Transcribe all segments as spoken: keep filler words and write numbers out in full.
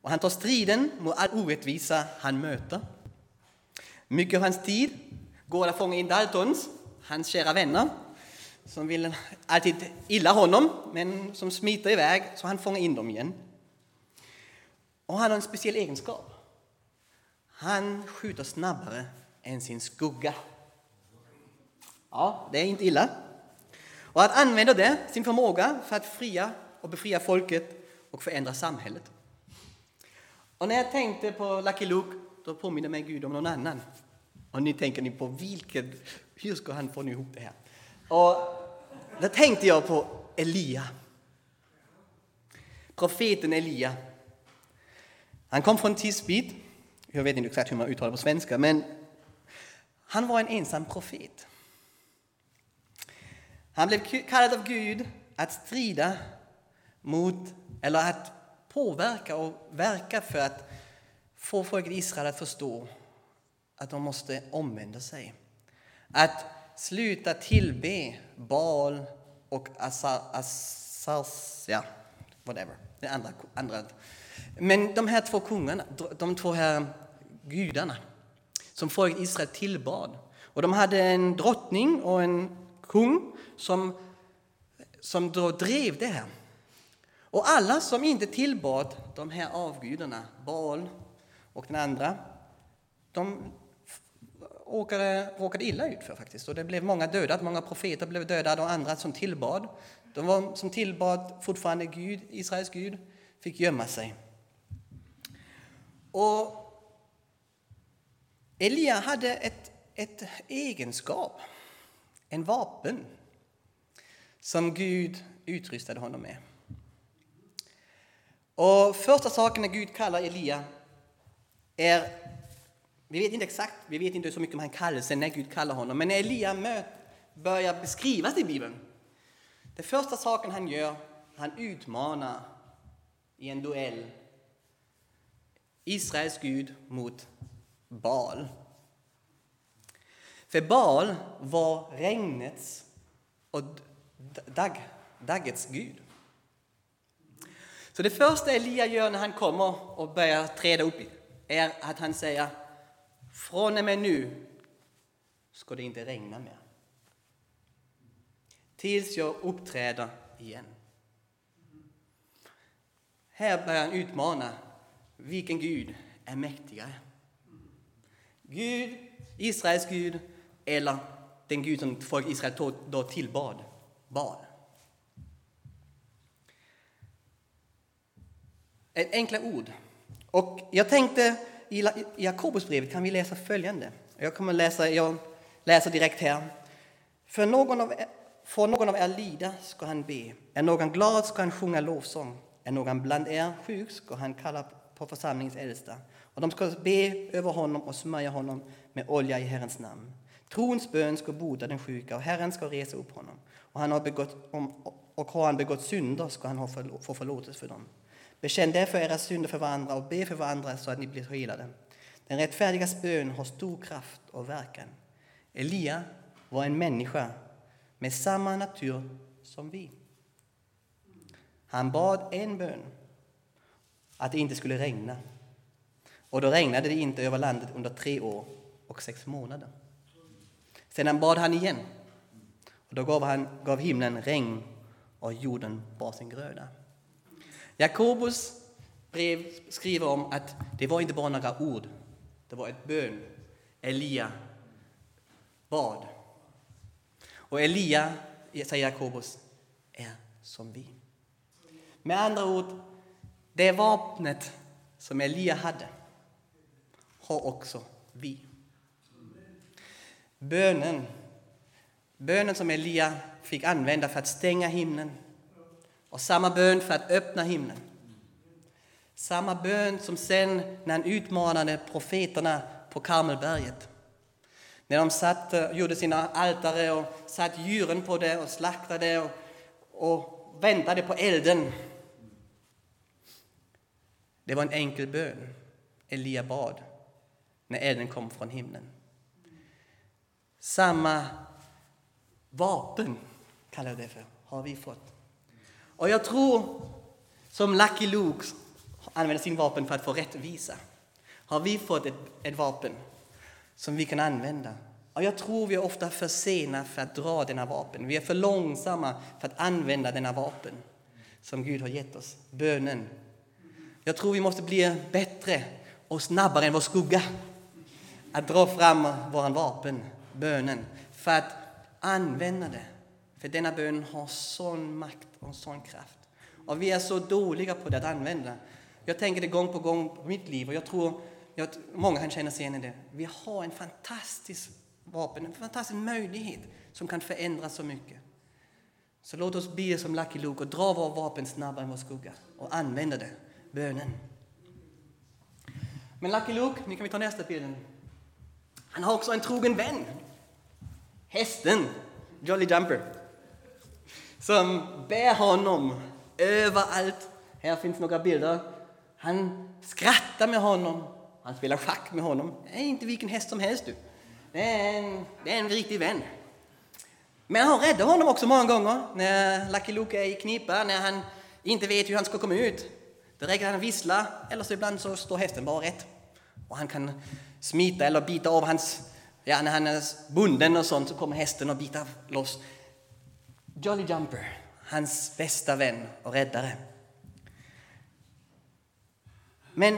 Och han tar striden mot all orättvisa han möter. Mycket av hans tid går att fånga in Daltons, hans kära vänner, som vill alltid illa honom, men som smiter iväg så han fångar in dem igen. Och han har en speciell egenskap. Han skjuter snabbare än sin skugga. Ja, det är inte illa. Och att använda det, sin förmåga, för att fria och befria folket och förändra samhället. Och när jag tänkte på Lucky Luke, då påminner mig Gud om någon annan. Och ni tänker ni på vilket, hur ska han få ihop det här? Och då tänkte jag på Elia. Profeten Elia. Han kom från Tisbit. Jag vet inte exakt hur man uttalar på svenska, men han var en ensam profet. Han blev kallad av Gud att strida mot, eller att påverka och verka för att få folket i Israel att förstå att de måste omvända sig. Att sluta tillbe Baal och Assas, ja, whatever, det andra, andra. Men de här två kungarna, de två här gudarna som folket i Israel tillbad. Och de hade en drottning och en kung som, som då drev det här. Och alla som inte tillbad de här avgudarna, Baal och den andra, de råkade, råkade illa ut för faktiskt. Och det blev många dödade, många profeter blev dödade och andra som tillbad. De var, som tillbad fortfarande Gud, Israels Gud, fick gömma sig. Och Elia hade ett, ett egenskap, en vapen, som Gud utrustade honom med. Och första saken när Gud kallar Elia är, vi vet inte exakt, vi vet inte så mycket om han kallelsen när Gud kallar honom, men när Elia möt, börjar beskrivas i Bibeln, det första saken han gör, han utmanar i en duell Israels Gud mot Baal. För Baal var regnets och dag, daggets Gud. Så det första Elia gör när han kommer och börjar träda upp är att han säger: från och med nu ska det inte regna mer. Tills jag uppträder igen. Här börjar han utmana vilken Gud är mäktigare. Gud, Israels Gud, eller den Gud som folk Israel då tillbad, Baal. Ett enkla ord. Och jag tänkte i Jakobusbrevet kan vi läsa följande. Jag kommer läsa, jag läser direkt här. För någon av er, får någon av er lida ska han be. Är någon glad ska han sjunga lovsång. Är någon bland er sjuk ska han kalla på församlingens äldsta. Och de ska be över honom och smörja honom med olja i Herrens namn. Trons bön ska bota den sjuka och Herren ska resa upp honom. Och, han har begått, och har han begått synder ska han få förlåtelse för dem. Bekänn därför era synder för varandra och be för varandra så att ni blir helade. Den rättfärdigas bön har stor kraft och verkan. Elia var en människa med samma natur som vi. Han bad en bön, att det inte skulle regna. Och då regnade det inte över landet under tre år och sex månader. Sedan bad han igen. Och då gav, han, gav himlen regn och jorden bar sin gröda. Jakobus brev skriver om att det var inte bara några ord. Det var ett bön. Elia bad. Och Elia, säger Jakobus, är som vi. Med andra ord, det vapnet som Elia hade har också vi. Bönen, bönen som Elia fick använda för att stänga himlen. Och samma bön för att öppna himlen. Samma bön som sen när han utmanade profeterna på Karmelberget. När de satt, gjorde sina altare och satt djuren på det och slaktade och, och väntade på elden. Det var en enkel bön Elia bad när elden kom från himlen. Samma vapen, kallar jag det för, har vi fått. Och jag tror, som Lucky Luke använder sin vapen för att få rättvisa? Har vi fått ett, ett vapen som vi kan använda? Och jag tror vi är ofta för sena för att dra denna vapen. Vi är för långsamma för att använda denna vapen som Gud har gett oss. Bönen. Jag tror vi måste bli bättre och snabbare än vår skugga att dra fram våran vapen, bönen, för att använda det. För denna bön har sån makt och sån kraft. Och vi är så dåliga på det att använda. Jag tänker det gång på gång på mitt liv och jag tror att många kan känna sig igen i det. Vi har en fantastisk vapen, en fantastisk möjlighet som kan förändra så mycket. Så låt oss be som Lucky Luke och dra vår vapen snabbare än vår skugga och använda det, bönen. Men Lucky Luke, nu kan vi ta nästa bilden. Han har också en trogen vän. Hästen, Jolly Jumper. Som bär honom överallt. Här finns några bilder. Han skrattar med honom. Han spelar schack med honom. Det är inte vilken häst som helst du. Det är en, det är en riktig vän. Men han räddar honom också många gånger. När Lucky Luke är i knipa. När han inte vet hur han ska komma ut. Då räcker han vissla. Eller så ibland så står hästen bara rätt. Och han kan smita eller bita av hans... Ja, när han är bunden och sånt så kommer hästen och bitar loss. Jolly Jumper. Hans bästa vän och räddare. Men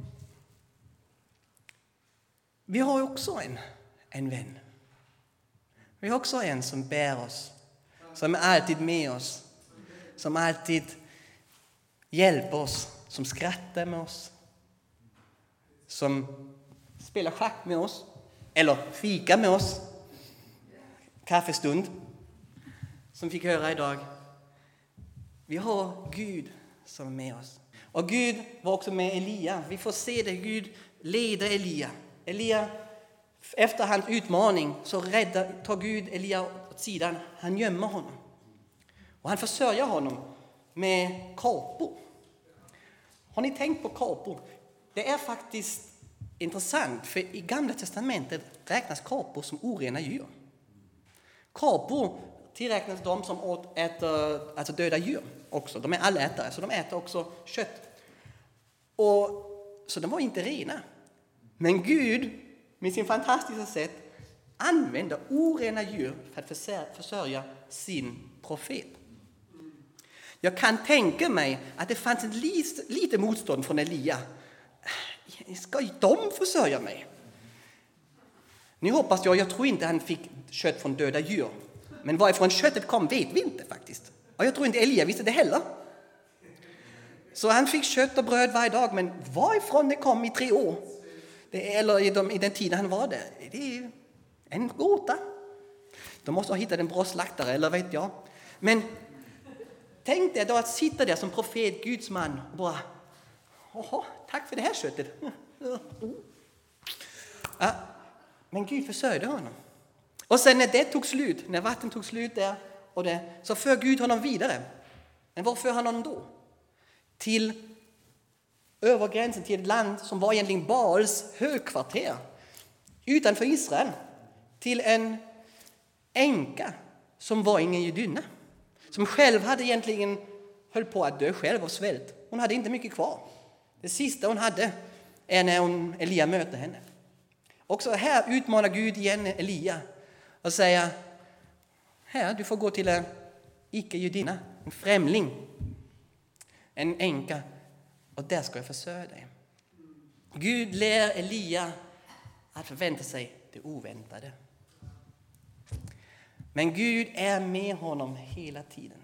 vi har också en, en vän. Vi har också en som bär oss. Som är alltid med oss. Som alltid hjälper oss. Som skrattar med oss. Som spelar schack med oss. Eller fika med oss. Kaffestund. Som fick höra idag. Vi har Gud som är med oss. Och Gud var också med Elia. Vi får se det. Gud leder Elia. Elia, efter hans utmaning så räddar, tar Gud Elia åt sidan. Han gömmer honom. Och han försörjer honom med kapor. Har ni tänkt på kapor? Det är faktiskt intressant. För i Gamla testamentet räknas kapor som orena djur. Kapor tillräknas de som åt, äter alltså döda djur också. De är allätare, så de äter också kött. Och, så de var inte rena. Men Gud, med sin fantastiska sätt, använder orena djur för att försörja sin profet. Jag kan tänka mig att det fanns ett lite, lite motstånd från Elia. Ska de försörja mig? Nu hoppas jag, jag tror inte han fick kött från döda djur. Men varifrån köttet kom vet vi inte faktiskt. Och jag tror inte Elia visste det heller. Så han fick kött och bröd varje dag. Men varifrån det kom i tre år. Det, eller i, de, i den tiden han var där. Det är en gåta. De måste ha hittat en bra slaktare eller vet jag. Men tänk dig då att sitta där som profet, Guds man. Och bara, åh, tack för det här köttet. Ja, men Gud försörjde honom. Och sen när det tog slut, när vatten tog slut där, och det, så för Gud honom vidare. Men var för han honom då? Till över gränsen till ett land som var egentligen Baals högkvarter. Utanför Israel. Till en änka som var ingen judinna. Som själv hade egentligen höll på att dö själv av svält. Hon hade inte mycket kvar. Det sista hon hade är när hon, Elia möter henne. Också här utmanar Gud igen Elia. Och säga, här du får gå till en icke-judinna, en främling, en änka, och där ska jag försörja dig. Gud lär Elia att förvänta sig det oväntade. Men Gud är med honom hela tiden.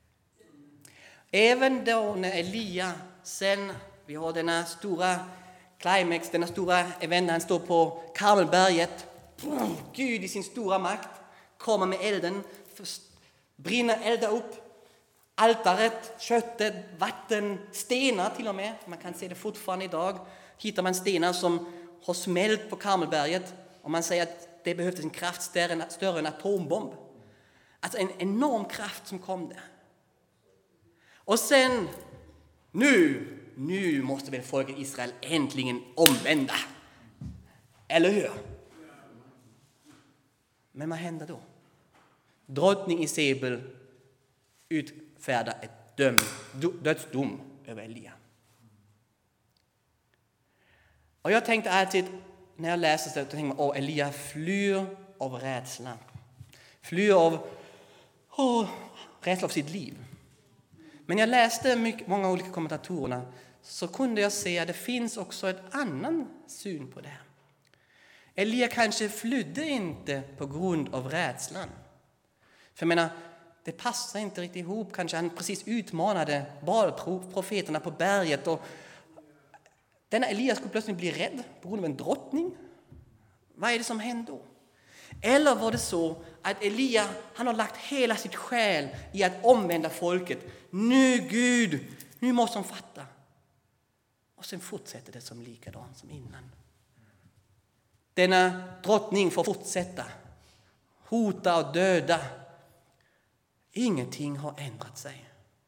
Även då när Elia sen, vi har denna stora climax, denna stora event, han står på Karmelberget. Gud i sin stora makt kommer med elden, brinner elda upp altaret, köttet, vatten, stenar till och med. Man kan se det fortfarande idag. Hittar man stenar som har smält på Karmelberget och man säger att det behövdes en kraft större, större än en atombomb. Alltså en enorm kraft som kom där. Och sen, nu, nu måste väl folket Israel äntligen omvända. Eller hur? Men vad händer då? Drottning Isabel utfärdar ett döm, dödsdom över Elia. Och jag tänkte alltid, när jag läste det, så tänkte jag, åh, Elia flyr av rädsla. Flyr av åh, rädsla av sitt liv. Men jag läste mycket, många olika kommentatorerna, så kunde jag se att det finns också ett annan syn på det här. Elia kanske flydde inte på grund av rädslan. För jag menar, det passar inte riktigt ihop. Kanske han precis utmanade Baal-profeterna på berget. Och denna Elia skulle plötsligt bli rädd på grund av en drottning. Vad är det som hände då? Eller var det så att Elia, han har lagt hela sitt själ i att omvända folket. Nu Gud, nu måste de fatta. Och sen fortsätter det som likadant som innan. Denna drottning får fortsätta. Hota och döda. Ingenting har ändrat sig.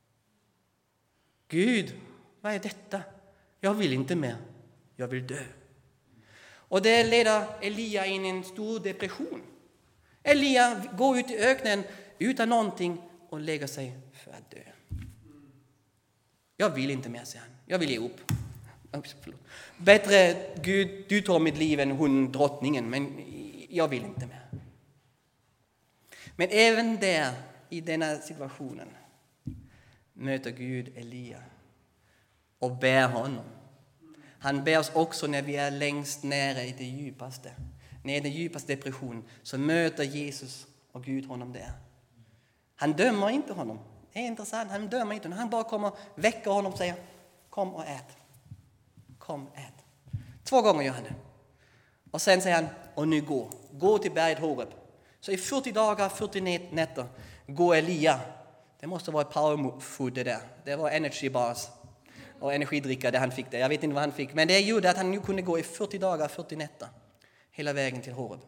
Gud, vad är detta? Jag vill inte mer. Jag vill dö. Och det leder Elia in i en stor depression. Elia går ut i öknen utan någonting och lägger sig för att dö. Jag vill inte mer, säger han. Jag vill ge upp. Bättre Gud, du tar mitt liv än hon drottningen, men jag vill inte mer. Men även där, i denna situationen, möter Gud Elia och bär honom. Han bär oss också när vi är längst nära i det djupaste. När i den djupaste depression så möter Jesus och Gud honom där. Han dömer inte honom. Det är intressant, han dömer inte honom. Han bara kommer, väcker honom och säger, kom och ät. Kom, ät. Två gånger gör han det. Och sen säger han, och nu gå. Gå till berget Horeb. Så i fyrtio dagar, fyrtio nätter går Elia. Det måste vara power food det där. Det var energy bars och energidricka det han fick där. Jag vet inte vad han fick. Men det gjorde att han nu kunde gå i fyrtio dagar, fyrtio nätter. Hela vägen till Horeb.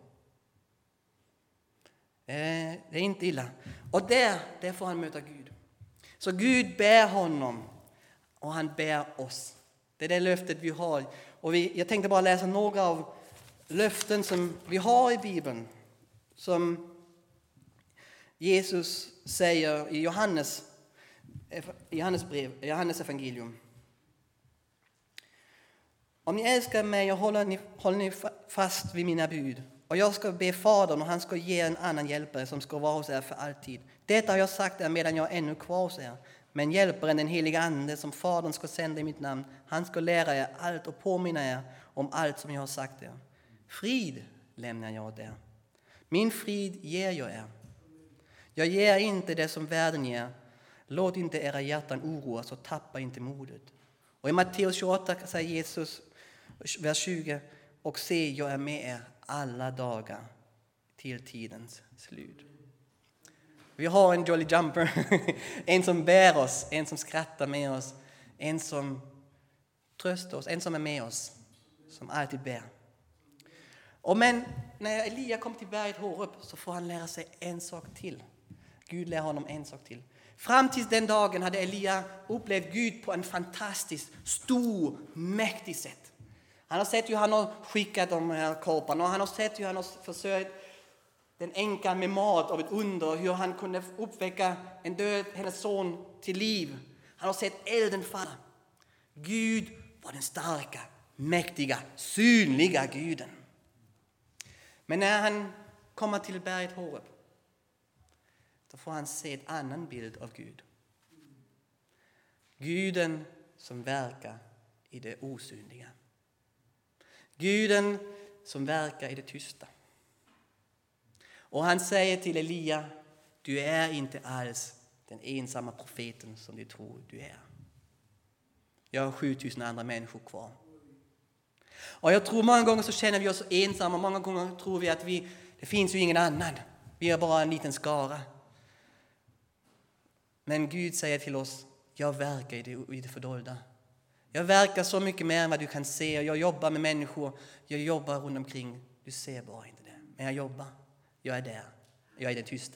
Det är inte illa. Och där, där får han möta Gud. Så Gud bär honom och han bär oss. Det är det löftet vi har. Och vi, jag tänkte bara läsa några av löften som vi har i Bibeln. Som Jesus säger i Johannes, Johannes brev, Johannes evangelium. Om ni älskar mig och håller ni, håller ni fast vid mina bud. Och jag ska be Fadern och han ska ge en annan hjälpare som ska vara hos er för alltid. Detta har jag sagt er medan jag är ännu kvar hos er. Men hjälparen, den heliga ande som Fadern ska sända i mitt namn, han ska lära er allt och påminna er om allt som jag har sagt er. Frid lämnar jag åt er. Min frid ger jag er. Jag ger inte det som världen ger. Låt inte era hjärtan oroas och tappa inte modet. Och i Matteus tjugoåtta säger Jesus, vers tjugo, och se, jag är med er alla dagar till tidens slut. Vi har en Jolly Jumper, en som bär oss, en som skrattar med oss, en som tröstar oss, en som är med oss, som alltid bär. Och men när Elia kom till berget Horeb så får han lära sig en sak till. Gud lär honom en sak till. Fram till den dagen hade Elia upplevt Gud på en fantastisk, stor, mäktig sätt. Han har sett hur han har skickat de här korparna och han har sett hur han har försörjt den änkan med mat av ett under. Hur han kunde uppväcka en död, hennes son till liv. Han har sett elden falla. Gud var den starka, mäktiga, synliga Guden. Men när han kommer till berget Horeb, då får han se en annan bild av Gud. Guden som verkar i det osynliga. Guden som verkar i det tysta. Och han säger till Elia, du är inte alls den ensamma profeten som du tror du är. Jag har sjutusen andra människor kvar. Och jag tror många gånger så känner vi oss så ensamma. Många gånger tror vi att vi, det finns ju ingen annan. Vi är bara en liten skara. Men Gud säger till oss, jag verkar i det, i det fördolda. Jag verkar så mycket mer än vad du kan se. Jag jobbar med människor. Jag jobbar runt omkring. Du ser bara inte det. Men jag jobbar. Jag är där. Jag är den tysta.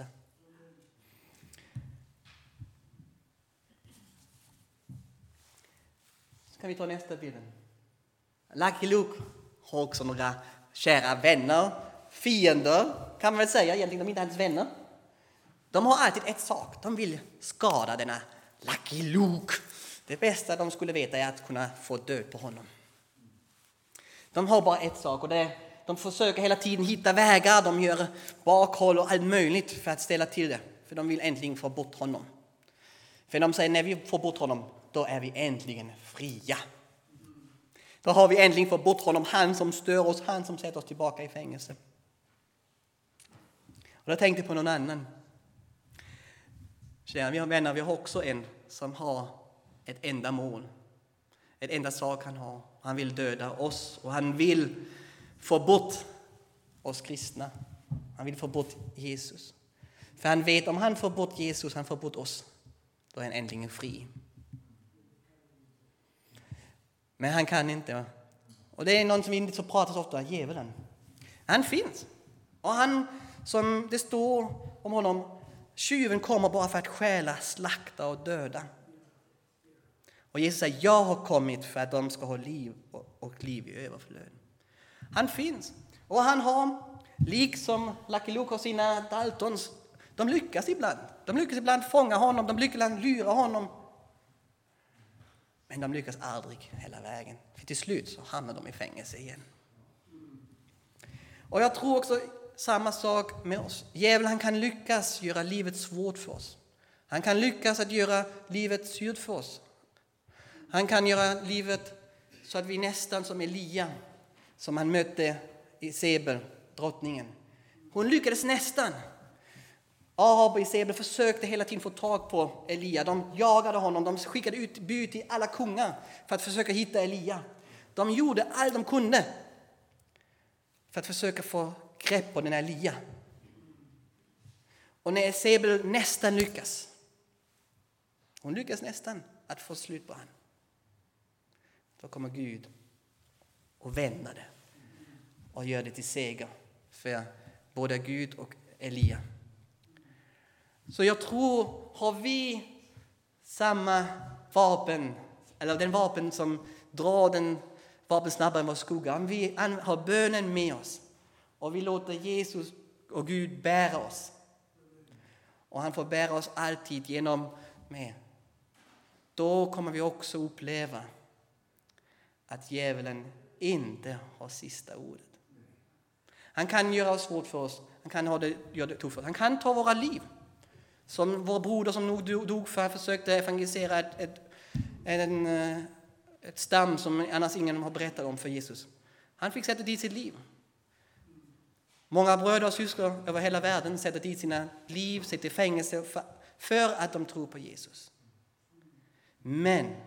Så kan vi ta nästa bild. Lucky Luke har också några kära vänner. Fiender kan man väl säga. Egentligen de är inte hans vänner. De har alltid ett sak. De vill skada denna Lucky Luke. Det bästa de skulle veta är att kunna få död på honom. De har bara ett sak och det är, de försöker hela tiden hitta vägar. De gör bakhåll och allt möjligt för att ställa till det. För de vill äntligen få bort honom. För de säger när vi får bort honom, då är vi äntligen fria. Då har vi äntligen fått bort honom, han som stör oss, han som sätter oss tillbaka i fängelse. Och jag tänkte på någon annan. Kära, vi har vänner, vi har också en som har ett enda mål. Ett enda sak han har. Han vill döda oss och han vill få bort oss kristna. Han vill få bort Jesus. För han vet om han får bort Jesus, han får bort oss. Då är han äntligen fri. Men han kan inte. Och det är någon som vi inte så pratar så ofta, djävulen. Han finns. Och han, som det står om honom, tjuven kommer bara för att stjäla, slakta och döda. Och Jesus säger, jag har kommit för att de ska ha liv och, och liv i överflöd. Han finns. Och han har, liksom Lucky Luke och sina Daltons, de lyckas ibland. De lyckas ibland fånga honom, de lyckas ibland lyra honom. Men de lyckas aldrig hela vägen. För till slut så hamnar de i fängelse igen. Och jag tror också samma sak med oss. Djävulen, han kan lyckas göra livet svårt för oss. Han kan lyckas att göra livet surt för oss. Han kan göra livet så att vi nästan som Elia, som han mötte i Sebel, drottningen. Hon lyckades nästan. Ahab och Isabel försökte hela tiden få tag på Elia. De jagade honom. De skickade ut bud till alla kungar för att försöka hitta Elia. De gjorde allt de kunde för att försöka få grepp på den här Elia. Och när Isabel nästan lyckas, hon lyckas nästan att få slut på han. Då kommer Gud och vänder det och gör det till seger för både Gud och Elia. Så jag tror, har vi samma vapen, eller den vapen som drar den vapen snabbare än vår skugga. Om vi har bönen med oss och vi låter Jesus och Gud bära oss. Och han får bära oss alltid genom med. Då kommer vi också uppleva att djävulen inte har sista ordet. Han kan göra oss svårt för oss. Han kan ha det, göra det tufft för oss. Han kan ta våra liv. Som vår broder som nog dog för försökte evangelisera ett, ett, en, ett stam som annars ingen har berättat om för Jesus. Han fick sätta dit sitt liv. Många bröder och syskon över hela världen sätter dit sina liv, sitter i fängelse för, för att de tror på Jesus. Men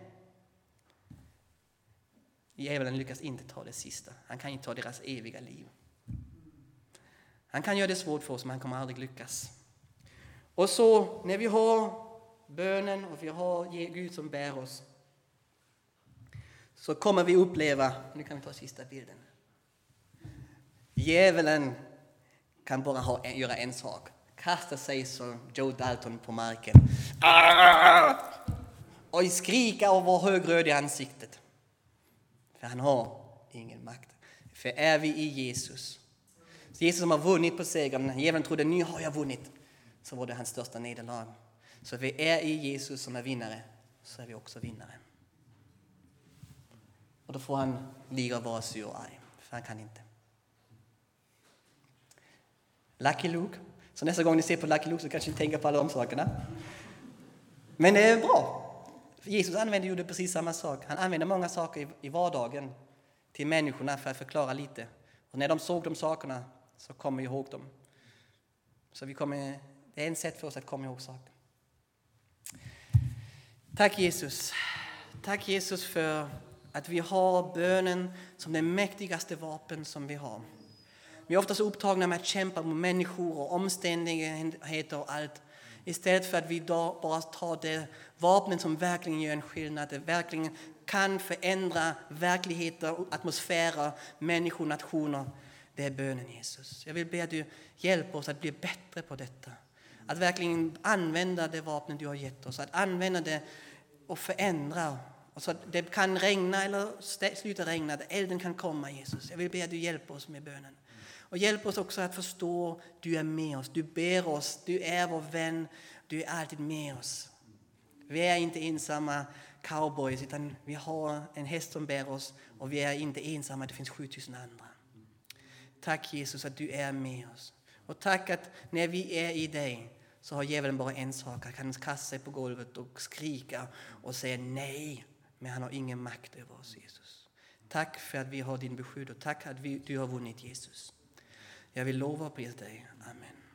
djävulen lyckas inte ta det sista. Han kan inte ta deras eviga liv. Han kan göra det svårt för oss, men han kommer aldrig lyckas. Och så när vi har bönen och vi har Gud som bär oss, så kommer vi uppleva, nu kan vi ta sista bilden. Djävulen kan bara ha, göra en sak. Kasta sig som Joe Dalton på marken. Och skrika och vara högröd i ansiktet. För han har ingen makt. För är vi i Jesus. Så Jesus som har vunnit på segern. Djävulen trodde, nu har jag vunnit. Så var det hans största nederlag. Så vi är i Jesus som är vinnare. Så är vi också vinnare. Och då får han ligga vara sur och arg. För han kan inte. Lucky Luke. Så nästa gång ni ser på Lucky Luke så kanske ni tänker på alla de sakerna. Men det är bra. För Jesus använder ju det precis samma sak. Han använder många saker i, i vardagen till människorna för att förklara lite. Och när de såg de sakerna så kommer vi ihåg dem. Så vi kommer, det är en sätt för oss att komma ihåg saker. Tack Jesus. Tack Jesus för att vi har bönen som det mäktigaste vapen som vi har. Vi är ofta så upptagna med att kämpa mot människor och omständigheter och allt. Istället för att vi då bara tar det vapnen som verkligen gör en skillnad. Det verkligen kan förändra verkligheter, atmosfärer, människor, nationer. Det är bönen Jesus. Jag vill be att du hjälper oss att bli bättre på detta. Att verkligen använda det vapnet du har gett oss. Att använda det och förändra. Och så att det kan regna eller sluta regna. Att elden kan komma Jesus. Jag vill be att du hjälper oss med bönen. Och hjälp oss också att förstå att du är med oss. Du ber oss. Du är vår vän. Du är alltid med oss. Vi är inte ensamma. cowboys, utan vi har en häst som bär oss och vi är inte ensamma, det finns sjutusen andra. Tack Jesus att du är med oss. Och tack att när vi är i dig så har djävulen bara en sak. Han kan kasta sig på golvet och skrika och säga nej. Men han har ingen makt över oss, Jesus. Tack för att vi har din beskydd och tack att vi, du har vunnit, Jesus. Jag vill lova på dig. Amen.